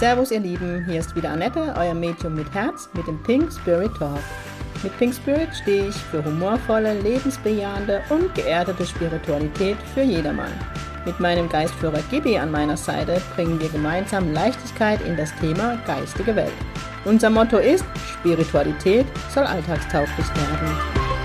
Servus ihr Lieben, hier ist wieder Annette, euer Medium mit Herz mit dem Pink Spirit Talk. Mit Pink Spirit stehe ich für humorvolle, lebensbejahende und geerdete Spiritualität für jedermann. Mit meinem Geistführer Gibi an meiner Seite bringen wir gemeinsam Leichtigkeit in das Thema geistige Welt. Unser Motto ist, Spiritualität soll alltagstauglich werden.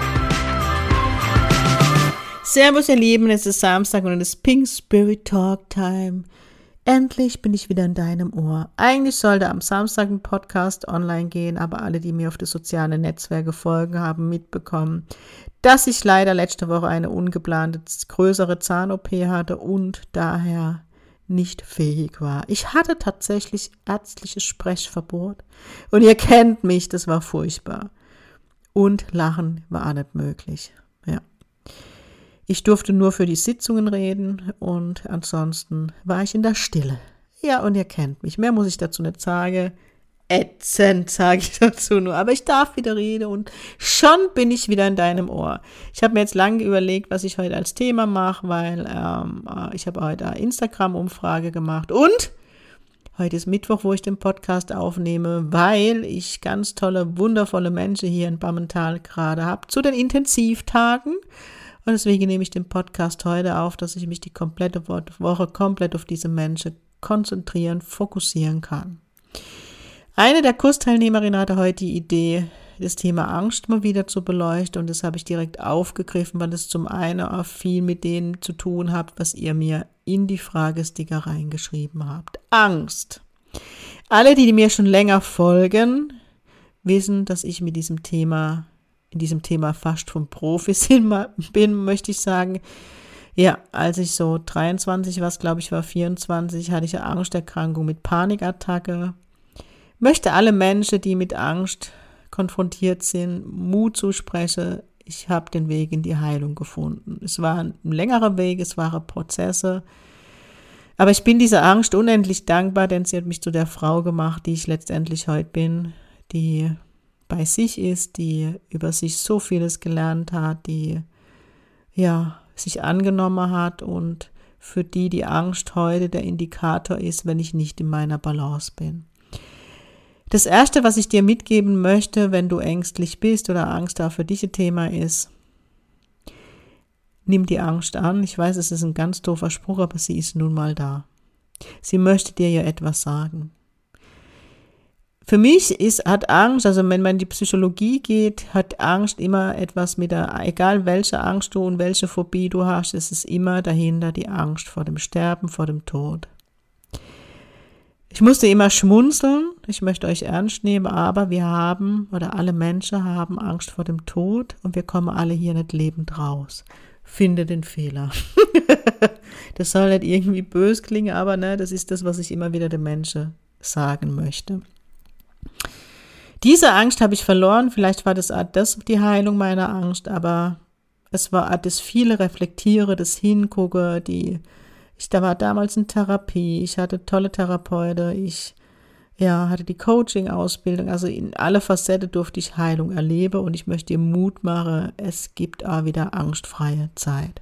Servus ihr Lieben, es ist Samstag und es ist Pink Spirit Talk Time. Endlich bin ich wieder in deinem Ohr. Eigentlich sollte am Samstag ein Podcast online gehen, aber alle, die mir auf die sozialen Netzwerke folgen, haben mitbekommen, dass ich leider letzte Woche eine ungeplante größere Zahn-OP hatte und daher nicht fähig war. Ich hatte tatsächlich ärztliches Sprechverbot und ihr kennt mich, das war furchtbar. Und Lachen war auch nicht möglich. Ja. Ich durfte nur für die Sitzungen reden und ansonsten war ich in der Stille. Ja, und ihr kennt mich. Mehr muss ich dazu nicht sagen. Ätzend, sage ich dazu nur. Aber ich darf wieder reden und schon bin ich wieder in deinem Ohr. Ich habe mir jetzt lange überlegt, was ich heute als Thema mache, weil ich habe heute eine Instagram-Umfrage gemacht und heute ist Mittwoch, wo ich den Podcast aufnehme, weil ich ganz tolle, wundervolle Menschen hier in Bammental gerade habe zu den Intensivtagen. Und deswegen nehme ich den Podcast heute auf, dass ich mich die komplette Woche komplett auf diese Menschen konzentrieren, fokussieren kann. Eine der Kursteilnehmerinnen hatte heute die Idee, das Thema Angst mal wieder zu beleuchten. Und das habe ich direkt aufgegriffen, weil es zum einen auch viel mit dem zu tun hat, was ihr mir in die Fragesticker reingeschrieben habt. Angst. Alle, die mir schon länger folgen, wissen, dass ich mit diesem Thema in diesem Thema fast vom Profis bin, möchte ich sagen. Ja, als ich so 23 war, glaube ich, war 24, hatte ich eine Angsterkrankung mit Panikattacke. Möchte alle Menschen, die mit Angst konfrontiert sind, Mut zusprechen. Ich habe den Weg in die Heilung gefunden. Es war ein längerer Weg, es waren Prozesse. Aber ich bin dieser Angst unendlich dankbar, denn sie hat mich zu der Frau gemacht, die ich letztendlich heute bin, die bei sich ist, die über sich so vieles gelernt hat, die sich angenommen hat und für die Angst heute der Indikator ist, wenn ich nicht in meiner Balance bin. Das Erste, was ich dir mitgeben möchte, wenn du ängstlich bist oder Angst auch für dich ein Thema ist, nimm die Angst an. Ich weiß, es ist ein ganz doofer Spruch, aber sie ist nun mal da. Sie möchte dir ja etwas sagen. Für mich hat Angst, also wenn man in die Psychologie geht, hat Angst immer etwas mit egal welche Angst du und welche Phobie du hast, es ist immer dahinter die Angst vor dem Sterben, vor dem Tod. Ich musste immer schmunzeln, ich möchte euch ernst nehmen, aber alle Menschen haben Angst vor dem Tod und wir kommen alle hier nicht lebend raus. Finde den Fehler. Das soll nicht irgendwie böse klingen, aber das ist das, was ich immer wieder den Menschen sagen möchte. Diese Angst habe ich verloren, vielleicht war das die Heilung meiner Angst, aber es war das viele Reflektiere, das Hingucke, da war damals in Therapie, ich hatte tolle Therapeuten, ich hatte die Coaching-Ausbildung, also in alle Facetten durfte ich Heilung erleben und ich möchte dir Mut machen, es gibt auch wieder angstfreie Zeit.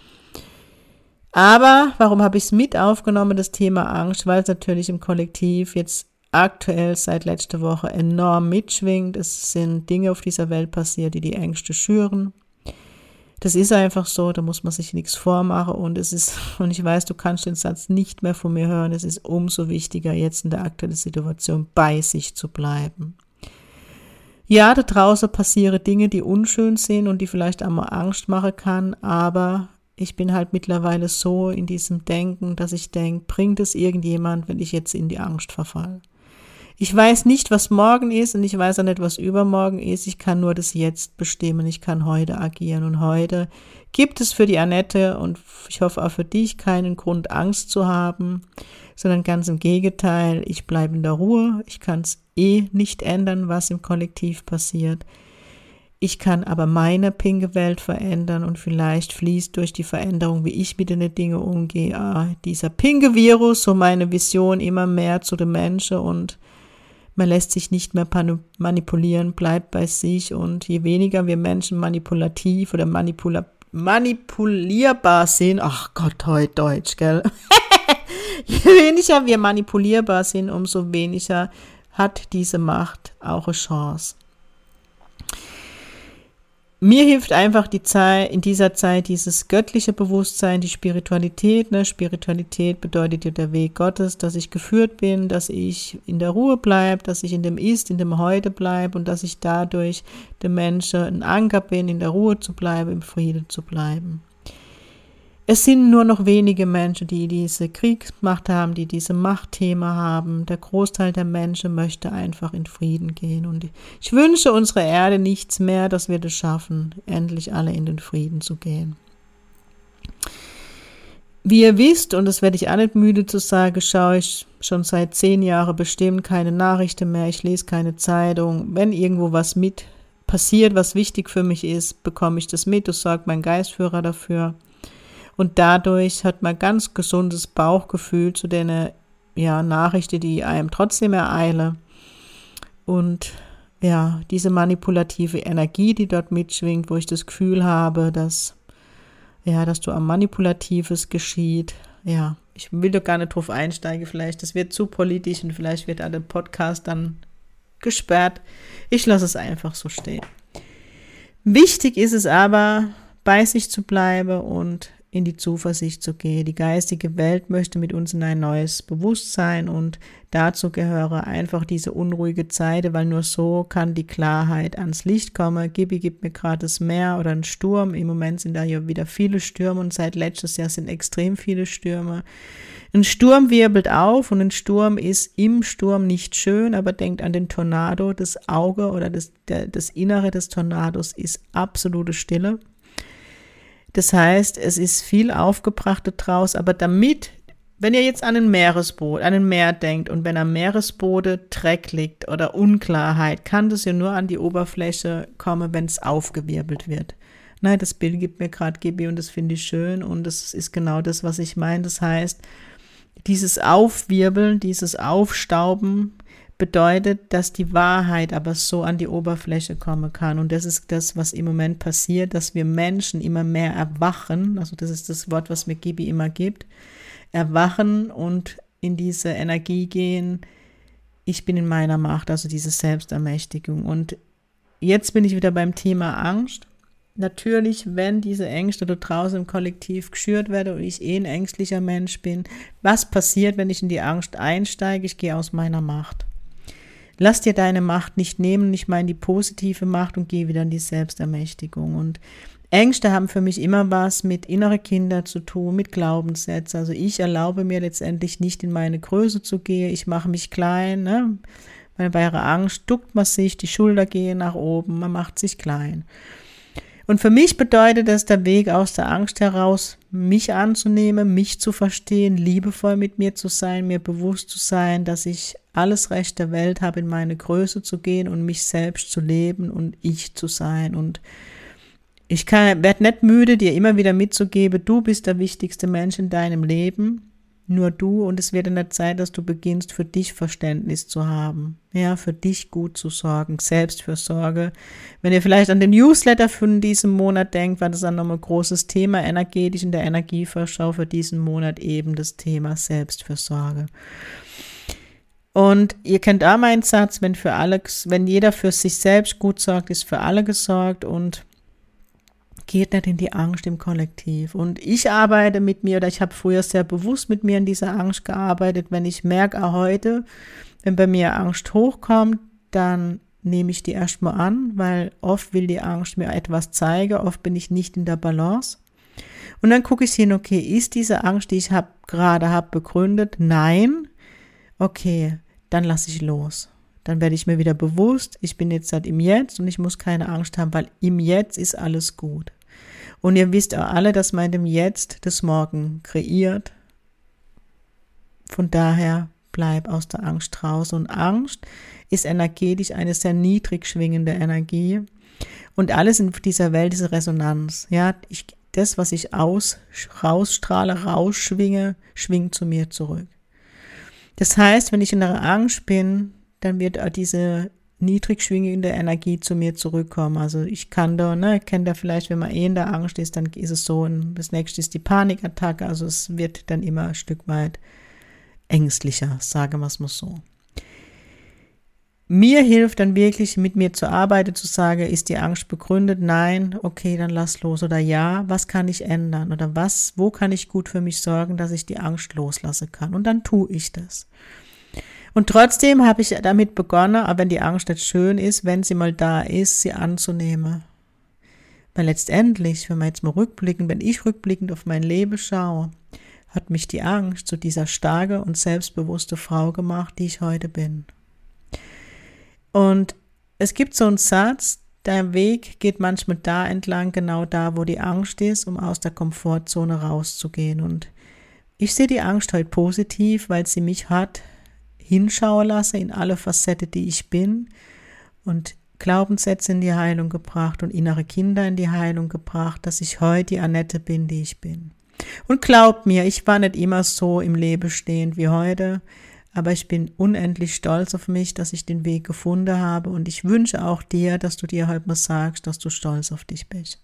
Aber warum habe ich es mit aufgenommen, das Thema Angst? Weil es natürlich im Kollektiv jetzt aktuell seit letzter Woche enorm mitschwingt. Es sind Dinge auf dieser Welt passiert, die Ängste schüren. Das ist einfach so, da muss man sich nichts vormachen und ich weiß, du kannst den Satz nicht mehr von mir hören, es ist umso wichtiger, jetzt in der aktuellen Situation bei sich zu bleiben. Ja, da draußen passieren Dinge, die unschön sind und die vielleicht einmal Angst machen kann, aber ich bin halt mittlerweile so in diesem Denken, dass ich denke, bringt es irgendjemand, wenn ich jetzt in die Angst verfalle? Ich weiß nicht, was morgen ist und ich weiß auch nicht, was übermorgen ist. Ich kann nur das Jetzt bestimmen. Ich kann heute agieren und heute gibt es für die Annette und ich hoffe auch für dich keinen Grund, Angst zu haben, sondern ganz im Gegenteil. Ich bleibe in der Ruhe. Ich kann es nicht ändern, was im Kollektiv passiert. Ich kann aber meine pinke Welt verändern und vielleicht fließt durch die Veränderung, wie ich mit den Dingen umgehe, dieser pinke Virus, so meine Vision immer mehr zu den Menschen und man lässt sich nicht mehr manipulieren, bleibt bei sich und je weniger wir Menschen manipulativ oder manipulierbar sind, ach Gott, heute Deutsch, gell? Je weniger wir manipulierbar sind, umso weniger hat diese Macht auch eine Chance. Mir hilft einfach in dieser Zeit dieses göttliche Bewusstsein, die Spiritualität. Spiritualität bedeutet ja der Weg Gottes, dass ich geführt bin, dass ich in der Ruhe bleibe, dass ich in dem Ist, in dem Heute bleibe und dass ich dadurch dem Menschen ein Anker bin, in der Ruhe zu bleiben, im Frieden zu bleiben. Es sind nur noch wenige Menschen, die diese Kriegsmacht haben, die diese Machtthema haben. Der Großteil der Menschen möchte einfach in Frieden gehen. Und ich wünsche unserer Erde nichts mehr, dass wir das schaffen, endlich alle in den Frieden zu gehen. Wie ihr wisst, und das werde ich auch nicht müde zu sagen, schaue ich schon seit 10 Jahren bestimmt keine Nachrichten mehr. Ich lese keine Zeitung. Wenn irgendwo was mit passiert, was wichtig für mich ist, bekomme ich das mit. Das sorgt mein Geistführer dafür. Und dadurch hat man ganz gesundes Bauchgefühl zu den Nachrichten, die einem trotzdem ereilen. Und ja, diese manipulative Energie, die dort mitschwingt, wo ich das Gefühl habe, dass du am Manipulatives geschieht. Ja, ich will doch gar nicht drauf einsteigen, vielleicht, das wird zu politisch und vielleicht wird der Podcast dann gesperrt. Ich lasse es einfach so stehen. Wichtig ist es aber, bei sich zu bleiben und in die Zuversicht zu gehen. Die geistige Welt möchte mit uns in ein neues Bewusstsein und dazu gehöre einfach diese unruhige Zeit, weil nur so kann die Klarheit ans Licht kommen. Gibi gibt mir gerade das Meer oder ein Sturm. Im Moment sind da ja wieder viele Stürme und seit letztes Jahr sind extrem viele Stürme. Ein Sturm wirbelt auf und ein Sturm ist im Sturm nicht schön, aber denkt an den Tornado. Das Auge oder das Innere des Tornados ist absolute Stille. Das heißt, es ist viel Aufgebrachtes draus, aber damit, wenn ihr jetzt an ein Meer denkt und wenn am Meeresboden Dreck liegt oder Unklarheit, kann das ja nur an die Oberfläche kommen, wenn es aufgewirbelt wird. Nein, das Bild gibt mir gerade Gibi und das finde ich schön und das ist genau das, was ich meine. Das heißt, dieses Aufwirbeln, dieses Aufstauben bedeutet, dass die Wahrheit aber so an die Oberfläche kommen kann. Und das ist das, was im Moment passiert, dass wir Menschen immer mehr erwachen. Also das ist das Wort, was mir Gibi immer gibt. Erwachen und in diese Energie gehen. Ich bin in meiner Macht, also diese Selbstermächtigung. Und jetzt bin ich wieder beim Thema Angst. Natürlich, wenn diese Ängste da draußen im Kollektiv geschürt werden und ich ein ängstlicher Mensch bin, was passiert, wenn ich in die Angst einsteige? Ich gehe aus meiner Macht. Lass dir deine Macht nicht nehmen, ich meine die positive Macht und geh wieder in die Selbstermächtigung. Und Ängste haben für mich immer was mit inneren Kindern zu tun, mit Glaubenssätzen. Also ich erlaube mir letztendlich nicht in meine Größe zu gehen, ich mache mich klein. Weil bei ihrer Angst duckt man sich, die Schulter gehen nach oben, man macht sich klein. Und für mich bedeutet das der Weg aus der Angst heraus, mich anzunehmen, mich zu verstehen, liebevoll mit mir zu sein, mir bewusst zu sein, dass ich alles Recht der Welt habe, in meine Größe zu gehen und mich selbst zu leben und ich zu sein. Und ich werde nicht müde, dir immer wieder mitzugeben, du bist der wichtigste Mensch in deinem Leben, nur du, und es wird in der Zeit, dass du beginnst, für dich Verständnis zu haben, ja, für dich gut zu sorgen, Selbstfürsorge. Wenn ihr vielleicht an den Newsletter von diesem Monat denkt, war das dann nochmal ein großes Thema, energetisch in der Energievorschau für diesen Monat eben das Thema Selbstfürsorge. Und ihr kennt auch meinen Satz, wenn jeder für sich selbst gut sorgt, ist für alle gesorgt und geht nicht in die Angst im Kollektiv. Und ich arbeite mit mir, oder ich habe früher sehr bewusst mit mir in dieser Angst gearbeitet. Wenn ich merke, auch heute, wenn bei mir Angst hochkommt, dann nehme ich die erstmal an, weil oft will die Angst mir etwas zeigen, oft bin ich nicht in der Balance. Und dann gucke ich hin, okay, ist diese Angst, die ich gerade habe, begründet? Nein. Okay, dann lasse ich los. Dann werde ich mir wieder bewusst, ich bin jetzt halt im Jetzt und ich muss keine Angst haben, weil im Jetzt ist alles gut. Und ihr wisst auch alle, dass man im Jetzt das Morgen kreiert. Von daher bleib aus der Angst raus. Und Angst ist energetisch eine sehr niedrig schwingende Energie. Und alles in dieser Welt ist Resonanz. Ja, das, was ich rausstrahle, rausschwinge, schwingt zu mir zurück. Das heißt, wenn ich in der Angst bin, dann wird auch diese niedrig schwingende Energie zu mir zurückkommen. Also ich kann da, kennt ihr vielleicht, wenn man in der Angst ist, dann ist es so, das nächste ist die Panikattacke, also es wird dann immer ein Stück weit ängstlicher, sagen wir es mal so. Mir hilft dann wirklich, mit mir zu arbeiten, zu sagen, ist die Angst begründet? Nein, okay, dann lass los. Oder ja, was kann ich ändern? Oder wo kann ich gut für mich sorgen, dass ich die Angst loslassen kann? Und dann tue ich das. Und trotzdem habe ich damit begonnen, aber wenn die Angst nicht schön ist, wenn sie mal da ist, sie anzunehmen. Weil letztendlich, wenn ich rückblickend auf mein Leben schaue, hat mich die Angst zu dieser starke und selbstbewusste Frau gemacht, die ich heute bin. Und es gibt so einen Satz, der Weg geht manchmal da entlang, genau da, wo die Angst ist, um aus der Komfortzone rauszugehen. Und ich sehe die Angst heute positiv, weil sie mich hat hinschauen lassen in alle Facetten, die ich bin, und Glaubenssätze in die Heilung gebracht und innere Kinder in die Heilung gebracht, dass ich heute die Annette bin, die ich bin. Und glaub mir, ich war nicht immer so im Leben stehend wie heute, aber ich bin unendlich stolz auf mich, dass ich den Weg gefunden habe, und ich wünsche auch dir, dass du dir heute mal sagst, dass du stolz auf dich bist.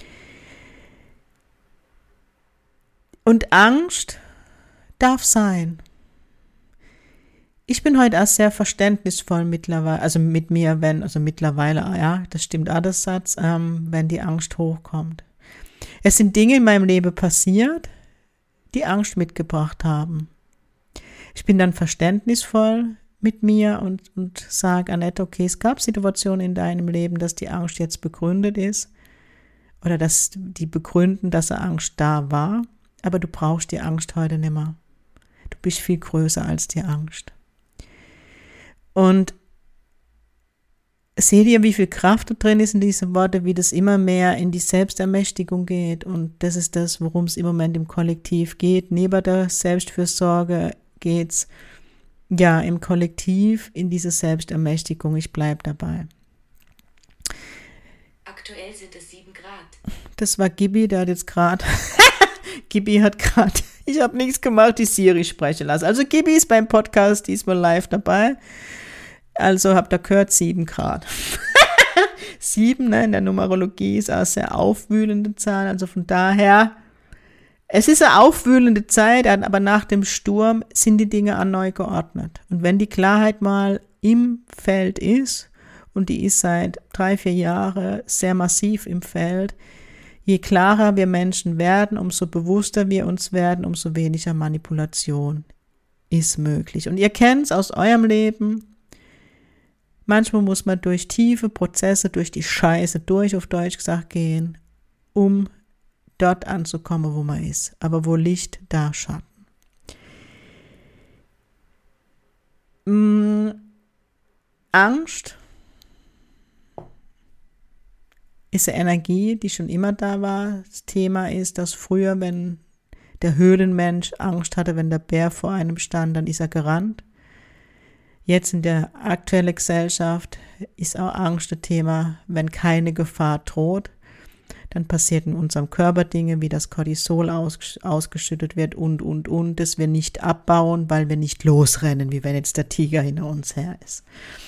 Und Angst darf sein. Ich bin heute auch sehr verständnisvoll mittlerweile, mittlerweile, ja, das stimmt auch der Satz, wenn die Angst hochkommt. Es sind Dinge in meinem Leben passiert, die Angst mitgebracht haben. Ich bin dann verständnisvoll mit mir und sage, Annette, okay, es gab Situationen in deinem Leben, dass die Angst jetzt begründet ist oder dass die begründen, dass eine Angst da war, aber du brauchst die Angst heute nicht mehr. Du bist viel größer als die Angst. Und seht ihr, wie viel Kraft da drin ist in diesen Worten, wie das immer mehr in die Selbstermächtigung geht, und das ist das, worum es im Moment im Kollektiv geht. Neben der Selbstfürsorge geht's ja im Kollektiv in diese Selbstermächtigung. Ich bleibe dabei. Aktuell sind es 7 Grad. Das war Gibi, der hat jetzt gerade, ich habe nichts gemacht, die Siri sprechen lassen. Also Gibi ist beim Podcast diesmal live dabei. Also habt ihr gehört, 7 Grad. 7, in der Numerologie ist auch eine sehr aufwühlende Zahl. Also von daher, es ist eine aufwühlende Zeit, aber nach dem Sturm sind die Dinge auch neu geordnet. Und wenn die Klarheit mal im Feld ist, und die ist seit 3-4 Jahren sehr massiv im Feld, je klarer wir Menschen werden, umso bewusster wir uns werden, umso weniger Manipulation ist möglich. Und ihr kennt es aus eurem Leben. Manchmal muss man durch tiefe Prozesse, durch die Scheiße durch, auf Deutsch gesagt, gehen, um dort anzukommen, wo man ist. Aber wo Licht, da Schatten. Angst ist eine Energie, die schon immer da war. Das Thema ist, dass früher, wenn der Höhlenmensch Angst hatte, wenn der Bär vor einem stand, dann ist er gerannt. Jetzt in der aktuellen Gesellschaft ist auch Angst ein Thema, wenn keine Gefahr droht. Dann passiert in unserem Körper Dinge, wie das Cortisol ausgeschüttet wird und, das wir nicht abbauen, weil wir nicht losrennen, wie wenn jetzt der Tiger hinter uns her ist.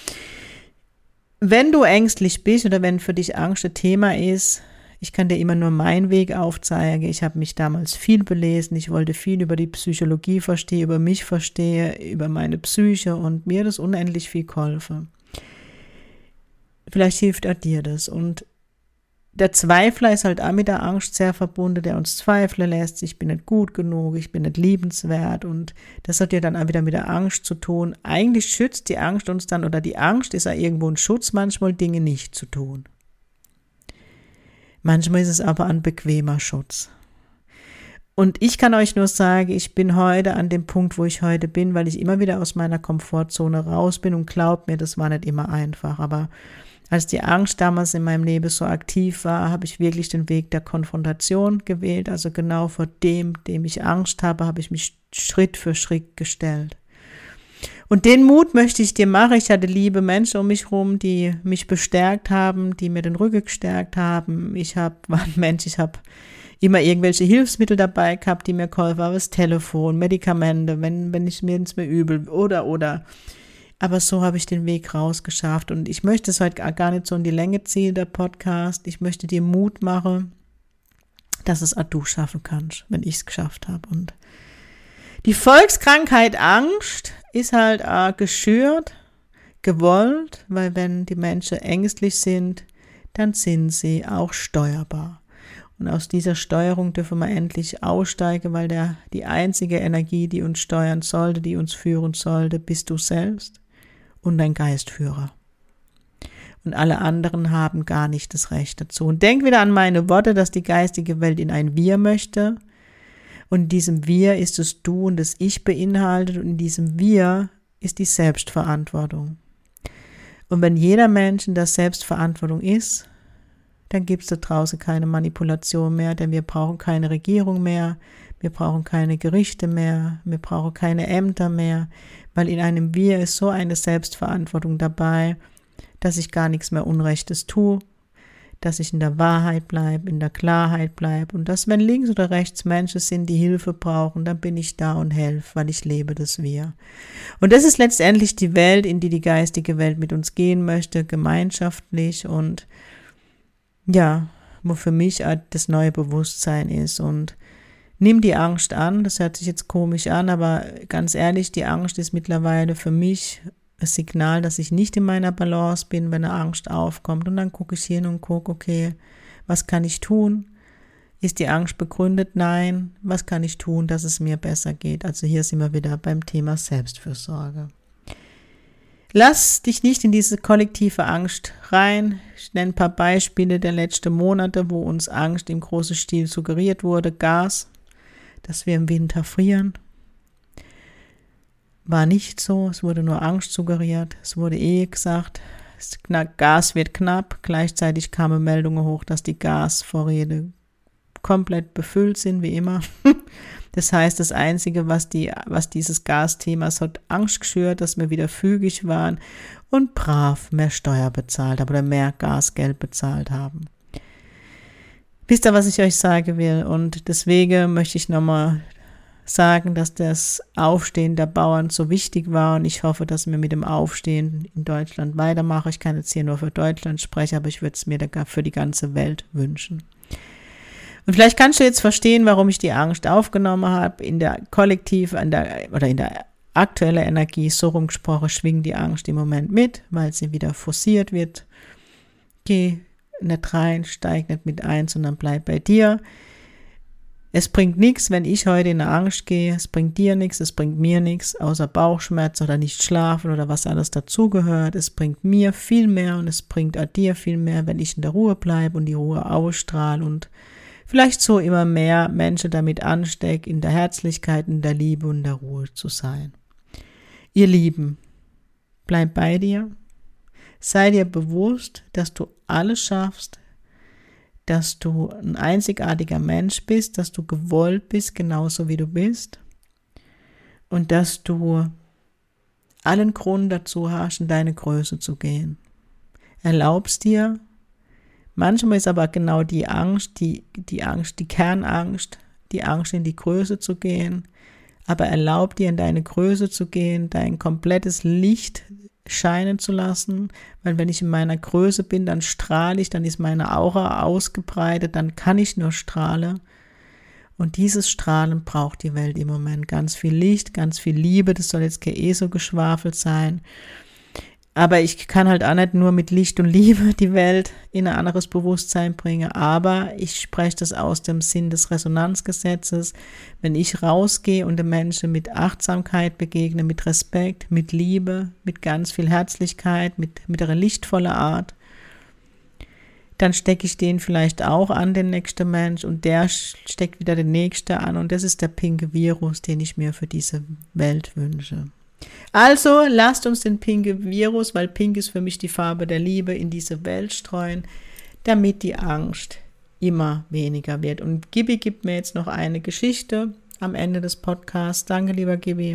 Wenn du ängstlich bist oder wenn für dich Angst ein Thema ist, ich kann dir immer nur meinen Weg aufzeigen. Ich habe mich damals viel belesen. Ich wollte viel über die Psychologie verstehen, über mich verstehen, über meine Psyche, und mir hat das unendlich viel geholfen. Vielleicht hilft auch dir das. Und der Zweifler ist halt auch mit der Angst sehr verbunden, der uns zweifeln lässt. Ich bin nicht gut genug, ich bin nicht liebenswert, und das hat ja dann auch wieder mit der Angst zu tun. Eigentlich schützt die Angst uns dann, oder die Angst ist ja irgendwo ein Schutz, manchmal Dinge nicht zu tun. Manchmal ist es aber ein bequemer Schutz. Und ich kann euch nur sagen, ich bin heute an dem Punkt, wo ich heute bin, weil ich immer wieder aus meiner Komfortzone raus bin, und glaubt mir, das war nicht immer einfach. Aber als die Angst damals in meinem Leben so aktiv war, habe ich wirklich den Weg der Konfrontation gewählt. Also genau vor dem ich Angst habe ich mich Schritt für Schritt gestellt. Und den Mut möchte ich dir machen. Ich hatte liebe Menschen um mich herum, die mich bestärkt haben, die mir den Rücken gestärkt haben. Ich habe immer irgendwelche Hilfsmittel dabei gehabt, die mir geholfen haben, das Telefon, Medikamente, wenn ich mir übel oder. Aber so habe ich den Weg rausgeschafft, und ich möchte es heute gar nicht so in die Länge ziehen, der Podcast. Ich möchte dir Mut machen, dass es auch du schaffen kannst, wenn ich es geschafft habe. Und Die Volkskrankheit Angst ist halt geschürt, gewollt, weil wenn die Menschen ängstlich sind, dann sind sie auch steuerbar. Und aus dieser Steuerung dürfen wir endlich aussteigen, weil die einzige Energie, die uns steuern sollte, die uns führen sollte, bist du selbst und dein Geistführer. Und alle anderen haben gar nicht das Recht dazu. Und denk wieder an meine Worte, dass die geistige Welt in ein Wir möchte. Und in diesem Wir ist das Du und das Ich beinhaltet. Und in diesem Wir ist die Selbstverantwortung. Und wenn jeder Mensch in der Selbstverantwortung ist, dann gibt es da draußen keine Manipulation mehr, denn wir brauchen keine Regierung mehr, wir brauchen keine Gerichte mehr, wir brauchen keine Ämter mehr, weil in einem Wir ist so eine Selbstverantwortung dabei, dass ich gar nichts mehr Unrechtes tue, dass ich in der Wahrheit bleibe, in der Klarheit bleibe und dass, wenn links oder rechts Menschen sind, die Hilfe brauchen, dann bin ich da und helfe, weil ich lebe das Wir. Und das ist letztendlich die Welt, in die die geistige Welt mit uns gehen möchte, gemeinschaftlich und ja, wo für mich das neue Bewusstsein ist. Und nimm die Angst an, das hört sich jetzt komisch an, aber ganz ehrlich, die Angst ist mittlerweile für mich ein Signal, dass ich nicht in meiner Balance bin, wenn eine Angst aufkommt. Und dann gucke ich hin und gucke, okay, was kann ich tun? Ist die Angst begründet? Nein. Was kann ich tun, dass es mir besser geht? Also hier sind wir wieder beim Thema Selbstfürsorge. Lass dich nicht in diese kollektive Angst rein. Ich nenne ein paar Beispiele der letzten Monate, wo uns Angst im großen Stil suggeriert wurde. Gas, dass wir im Winter frieren. War nicht so, es wurde nur Angst suggeriert. Es wurde gesagt, Gas wird knapp. Gleichzeitig kamen Meldungen hoch, dass die Gasvorräte komplett befüllt sind, wie immer. Das heißt, das Einzige, was dieses Gasthema, es hat Angst geschürt, dass wir wieder fügig waren und brav mehr Steuer bezahlt haben oder mehr Gasgeld bezahlt haben. Wisst ihr, was ich euch sagen will? Und deswegen möchte ich nochmal sagen, dass das Aufstehen der Bauern so wichtig war und ich hoffe, dass wir mit dem Aufstehen in Deutschland weitermachen. Ich kann jetzt hier nur für Deutschland sprechen, aber ich würde es mir für die ganze Welt wünschen. Und vielleicht kannst du jetzt verstehen, warum ich die Angst aufgenommen habe. In der aktuellen Energie, so rumgesprochen, schwingt die Angst im Moment mit, weil sie wieder forciert wird. Geh nicht rein, steig nicht mit ein, sondern bleib bei dir. Es bringt nichts, wenn ich heute in eine Angst gehe. Es bringt dir nichts, es bringt mir nichts, außer Bauchschmerz oder nicht schlafen oder was alles dazugehört. Es bringt mir viel mehr und es bringt auch dir viel mehr, wenn ich in der Ruhe bleibe und die Ruhe ausstrahle und vielleicht so immer mehr Menschen damit ansteckt, in der Herzlichkeit, in der Liebe und der Ruhe zu sein. Ihr Lieben, bleib bei dir. Sei dir bewusst, dass du alles schaffst, dass du ein einzigartiger Mensch bist, dass du gewollt bist, genauso wie du bist. Und dass du allen Grund dazu hast, in deine Größe zu gehen. Erlaubst dir. Manchmal ist aber genau die Angst, die Kernangst, die Angst, in die Größe zu gehen. Aber erlaub dir, in deine Größe zu gehen, dein komplettes Licht scheinen zu lassen. Weil wenn ich in meiner Größe bin, dann strahle ich, dann ist meine Aura ausgebreitet, dann kann ich nur strahlen. Und dieses Strahlen braucht die Welt im Moment. Ganz viel Licht, ganz viel Liebe, das soll jetzt kein so geschwafelt sein. Aber ich kann halt auch nicht nur mit Licht und Liebe die Welt in ein anderes Bewusstsein bringen. Aber ich spreche das aus dem Sinn des Resonanzgesetzes. Wenn ich rausgehe und den Menschen mit Achtsamkeit begegne, mit Respekt, mit Liebe, mit ganz viel Herzlichkeit, mit einer lichtvollen Art, dann stecke ich den vielleicht auch an, den nächsten Mensch, und der steckt wieder den nächsten an. Und das ist der pinke Virus, den ich mir für diese Welt wünsche. Also lasst uns den pinken Virus, weil pink ist für mich die Farbe der Liebe, in diese Welt streuen, damit die Angst immer weniger wird. Und Gibi gibt mir jetzt noch eine Geschichte am Ende des Podcasts. Danke, lieber Gibi.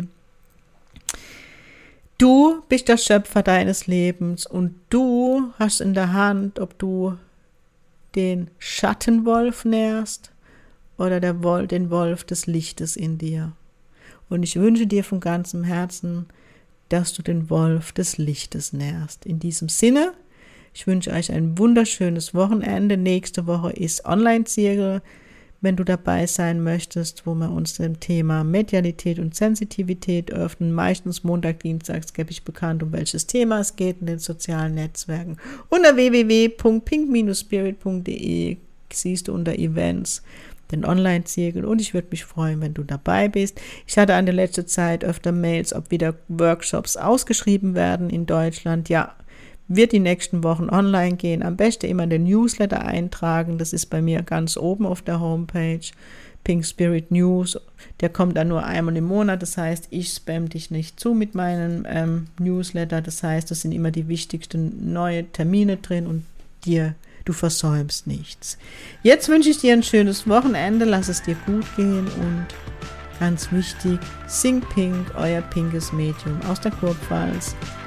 Du bist der Schöpfer deines Lebens und du hast in der Hand, ob du den Schattenwolf nährst oder den Wolf des Lichtes in dir. Und ich wünsche dir von ganzem Herzen, dass du den Wolf des Lichtes nährst. In diesem Sinne, ich wünsche euch ein wunderschönes Wochenende. Nächste Woche ist Online-Zirkel wenn du dabei sein möchtest, wo wir uns dem Thema Medialität und Sensitivität öffnen. Meistens Montag, Dienstags gebe ich bekannt, um welches Thema es geht in den sozialen Netzwerken. Unter www.pink-spirit.de siehst du unter Events den Online-Zirkel und ich würde mich freuen, wenn du dabei bist. Ich hatte an der letzten Zeit öfter Mails, ob wieder Workshops ausgeschrieben werden in Deutschland. Ja, wird die nächsten Wochen online gehen. Am besten immer den Newsletter eintragen. Das ist bei mir ganz oben auf der Homepage. Pink Spirit News. Der kommt dann nur einmal im Monat. Das heißt, ich spam dich nicht zu mit meinem Newsletter. Das heißt, es sind immer die wichtigsten neue Termine drin und du versäumst nichts. Jetzt wünsche ich dir ein schönes Wochenende. Lass es dir gut gehen und ganz wichtig, Sing Pink, euer pinkes Medium aus der Kurpfalz.